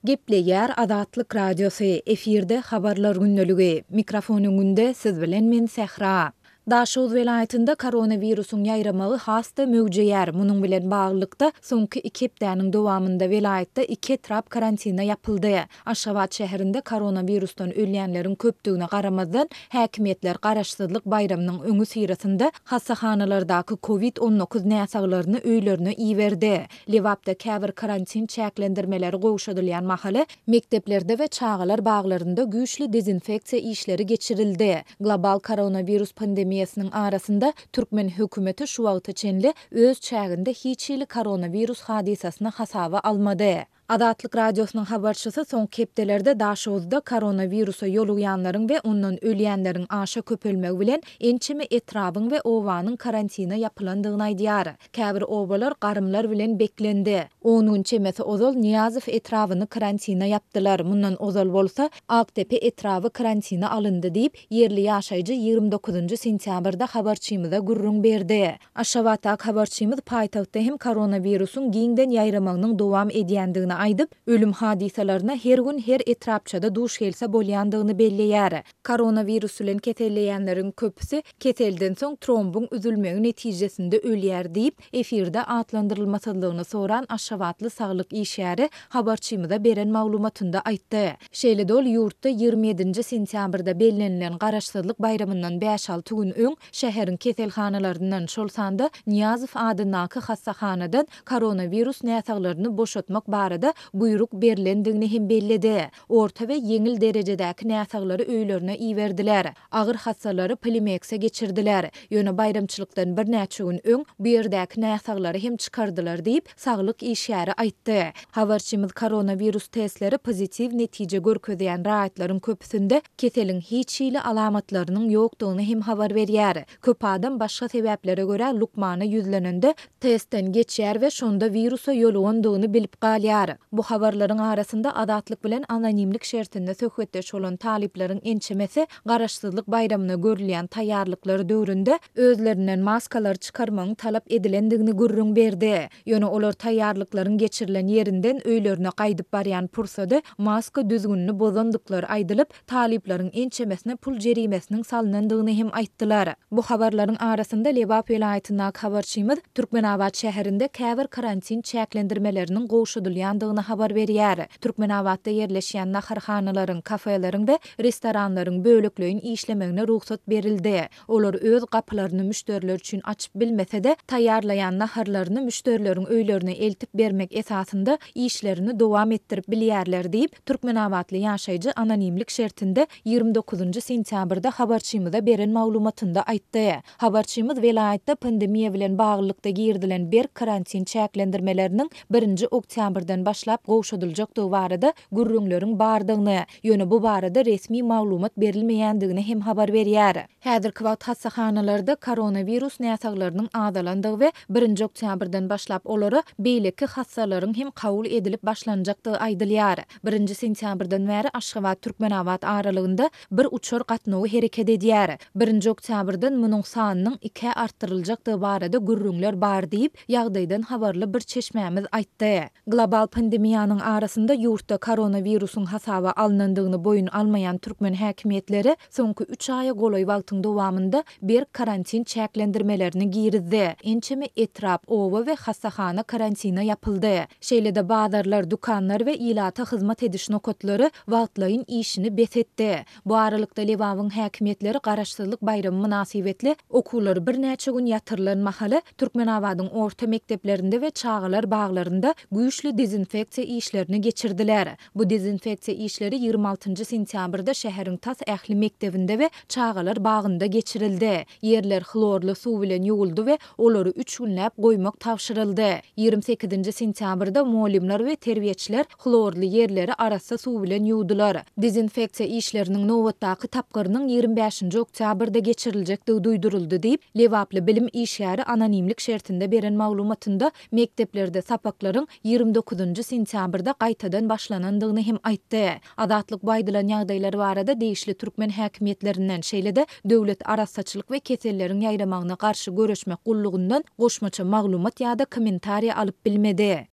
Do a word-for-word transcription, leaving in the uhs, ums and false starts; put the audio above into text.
Gepleýär Azatlyk Radiosu efirde habarlar günneligi. Mikrofonuň günde siz bilen men Sehra. Daşoz welaýatynda koronawirusyň ýaýramagy hasta möwjeýär. Munyň bilen baglykda soňky iki hepdäniň dowamynda welaýatda iki etrap karantina ýapyldy. Aşgabat şäherinde koronawirusdan ölýänleriň köpdigine garamazdan häkimetler garaşsyzlyk bayramynyň öňü sirasynda hassahanalardaky covid on dokuz näsaglaryny öýlerine iýberdi. Lewapda käbir karantin çäklendirmeleri gowşadylýan mahaly mekdeplerde we çağalar baglarynda güýçli dezinfeksiýa işleri geçirildi. Global koronawirus pandemiýasynyň arasynda Türkmen hökümeti şu wagta çenli öz çäginde hiçili koronawirus hadisasyny hasaba almady. Azatlyk Radiosynyň habarçysy soňky hepdelerde Daşowzda koronawirusa ýoluyanlaryň we ondan ölýänleriň aşa köpelmegi bilen ençeme etrabyň we owanyň karantina ýapylandygyny aýdýar. Käbir owalar garymlar bilen beklendi. Onuň çemesi ozal Niýazow etrabyny karantina ýapdylar. Mundan ozal bolsa Aktepe etrabı karantina alındy diýip yerli ýaşaýjy ýygrimi dokuzunçy sentýabrda habarçymyza gurrun berdi. Aşgabatda habarçymyz paýtagtda hem koronawirusyň giňden ýaýramagynyň dowam edýändigini aýdyp, ölüm hadisalaryna her gün her etrapçada duş gelse bolýandygyny belleýär. Koronawirus bilen ketelleýänleriň köpüsi ketelden soň trombun üzülmegi netijesinde ölýär diýip efirde atlandyrylmasydlygyny soran Aşgabatly saglyk işgäri habarçymyza beren maglumatynda aýtdy. Şeýle ol ýurtda ýygrimi ýedinçi sentýabrda bellenilen garaşsyzlyk bayramyndan beş alty gün öň şäheriň ketelhanalarynyň şol sanda Niýazow adynaky hassahanadan koronawirus näsaglaryny boşatmak barada buyruk berilendigini hem belledi. Orta we yeňil derejedäki näsaglary öýlerine iýberdiler. Agyr hassalary Polimekse geçirdiler. Ýöne bayramçylykdan bir näçe gün öň bu ýerdäki näsaglary hem çykardylar diýip saglyk işgäri aýtdy. Habarçymyz koronawirus testleri pozitiv netije görkezýän raýatlaryň köpüsinde keseliň hiç ýyly alamatlarynyň ýokdugyny hem habar berýär. Köp adam başga sebeplere görä lukmana ýüzlenende testden geçýär we şonda virusa ýolugandygyny bilip galýar. Bu habarlaryň arasynda Azatlyk bilen anonimlik şertinde söhbetdeş bolan talipleriň ençemesi garaşsyzlyk bayramyna görülýän taýýarlyklary döwründe özlerinden maskalar çykarmagyň talap edilendigini gurrun berdi. Ýöne olar taýýarlyklaryň geçirilen ýerinden öýlerine gaýdyp barýan pursada maska düzgünlüğünü bozandyklary aýdylyp, talipleriň ençemesine pul jerimesiniň salynandygyny hem aýtdylar. Bu habarlaryň arasynda Lewap welaýatynyň habarçymyz Türkmenabad şäherinde käbir karantin çäklendirmeleriniň gowşadylýandygyny habar berýär. Türkmenabadda yerleşýän naharhanalaryň, kafelaryň we restoranlaryň bölekleýin işlemegine ruhsat berildi. Olar öz gapylaryny müşteriler üçin açyp bilmese-de taýýarlaýan naharlaryny müşterileriň öýlerine eltip bermek esasynda işlerini dowam etdirip bilýärler diýip Türkmenabadly ýaşaýjy anonimlik şertinde ýygrimi dokuzunçy sentýabrda habarçymyza beren maglumatynda aýtdy. Habarçymyz welaýatda pandemiýa bilen baglykda girdilen bir karantin çäklendirmeleriniň birinji oktýabrdan başlap gowşadyljakdygy barada gurrunlaryň bardygyny, ýöne bu barada resmi maglumat berilmeýändigini hem habar berýär. Häzirki wagt hassahanalarda koronawirus näsaglarynyň adalandygy we birinji oktýabrdan başlap olary beýleki hassalaryň hem kabul edilip başlanjakdygy aýdylýar. birinji sentýabrdan bäri Aşgabat Türkmenabad aralygynda bir uçur gatnawy hereket edýär. birinji oktýabrdan munyň sanynyň iki artdyryljakdygy barada gurrunlar bar diýip ýagdaýdan habarly bir çeşmämiz aýtdy. Global pandemiýanyň arasynda ýurtda koronawirusyň hasaba alynandygyny boyun almayan Türkmen häkimetleri soňky üç aýa golay wagtyň dowamynda bir karantin çäklendirmelerini girizdi. Ençeme etrap, owa we hassahana karantina ýapyldy. Şeýle-de bazarlar, dukanlar we ilata hyzmat ediş nokatlary wagtlaryň işini besetdi. Bu aralykda Lewawyň häkimetleri garaşsyzlyk bayramy münasibetli okulary bir näçe gün ýatyrylan mahaly Türkmenabadyň orta mekteplerinde we çağalar baglarynda güýçli dezinfeksiýa işlerini geçirdiler. Bu dezinfeksiýa işleri ýygrimi altyncı sentýabrda şäheriň Tas ähli mektebinde we çağalar bagynda geçirildi. Yerlerhlorly suw bilen ýuwuldy we olary üç günläp goýmak tapşyryldy. ýygrimi sekizinçi sentýabrda muallimler we terbiýetçiler hlorly yerleri arassa suw bilen ýuwdylar. Dezinfeksiýa işleriniň nowatdaky tapgyrynyň ýygrimi beşinçi oktýabrda geçiriljekdigi duýduruldy diýip Lewaply bilim işgäri anonimlik şertinde beren maglumatynda mekteplerde sapaklaryň ýygrimi dokuzunçy sentýabrda gaýtadan başlanandygyny hem aýtdy. Azatlyk baýdylan ýagdaýlary barada deýişli türkmen häkimetlerinden şeýle-de döwlet arassaçylyk we keselleriň ýaýramagyna garşy göreşmek gullugyndan goşmaça maglumat ýa-da kommentariýa alyp bilmedi.